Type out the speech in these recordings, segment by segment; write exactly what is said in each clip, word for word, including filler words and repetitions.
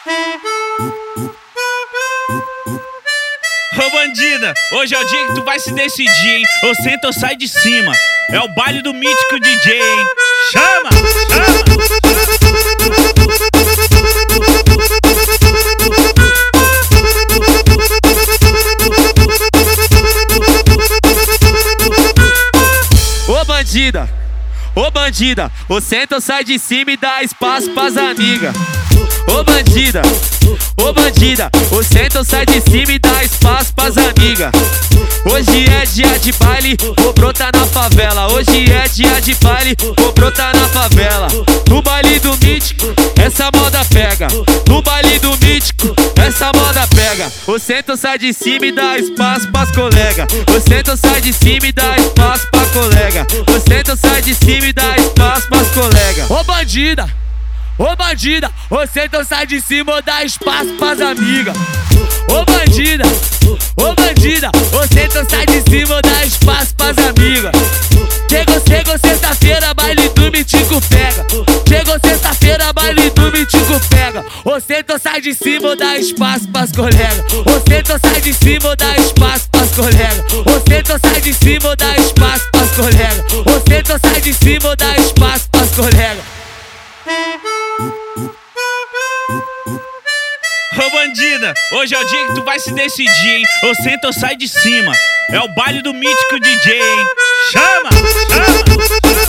Ô bandida, hoje é o dia que tu vai se decidir, hein? Ou senta ou sai de cima. É o baile do mítico D J, hein? Chama! Chama! Ô bandida, ô bandida, ô senta ou sai de cima e dá espaço pras amigas. Ô bandida, ô bandida, ô senta ou sai de cima e dá espaço pras amigas. Hoje é dia de baile, vou brotar na favela. Hoje é dia de baile, vou brotar na favela. No baile do mítico, essa moda pega. No baile do mítico, essa moda pega. Ô senta ou sai de cima e dá espaço pras colega. Ô senta ou sai de cima e dá espaço pra colega. Ô senta ou sai de cima e dá espaço pras colega. Ô bandida, ô bandida, ô senta ou sai de cima ou dá espaço pras amigas. Ô bandida, ô bandida, ô senta ou sai de cima ou dá espaço pras amigas. Chegou, chegou sexta-feira, baile do mítico pega. Chegou sexta-feira, baile do mítico pega. Ô senta ou sai de cima ou dá espaço pras colegas. Ô senta ou sai de cima ou dá espaço pras colegas. Ô senta ou sai de cima ou dá espaço pras colegas. Ô senta ou sai de cima ou dá espaço pras colegas. Ô bandida, hoje é o dia que tu vai se decidir, hein? Ou senta ou sai de cima. É o baile do mítico D J, hein? Chama! Chama!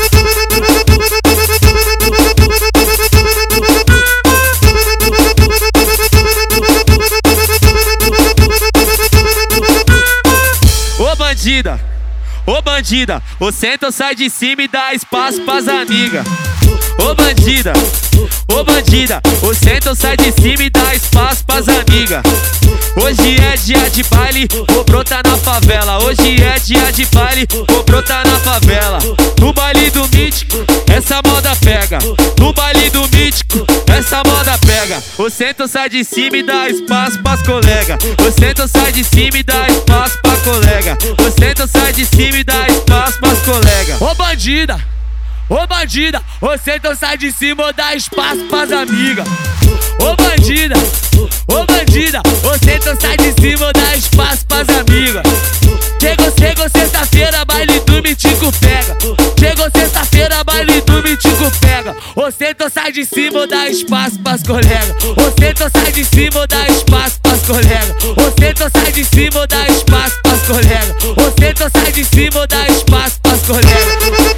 Ô bandida, ô bandida, ô senta ou sai de cima e dá espaço pras amigas. Ô bandida, ô bandida, ô senta ou sai de cima e dá espaço pras amigas. Hoje é dia de baile, vou brotar na favela. Hoje é dia de baile, vou brotar na favela. No baile do mítico, essa moda pega. No baile do mítico, essa moda pega. Ô senta ou sai de cima e dá espaço pras colega. Ô senta ou sai de cima e dá espaço pra colega. Ô senta ou sai de cima e dá espaço pras colega. Ô bandida, ô bandida, ô senta ou sai de cima ou dá espaço pras amigas. Ô bandida, ô bandida, ô senta ou sai de cima ou dá espaço pras amigas. Chegou, chegou sexta-feira, baile do mítico pega. Chegou sexta-feira, baile do mítico pega. Ô senta ou sai de cima ou dá espaço pras colegas. Ô senta ou sai de cima ou dá espaço pras colegas. Ô senta ou sai de cima ou dá espaço pras colegas. Ô senta ou sai de cima ou dá espaço pras colegas.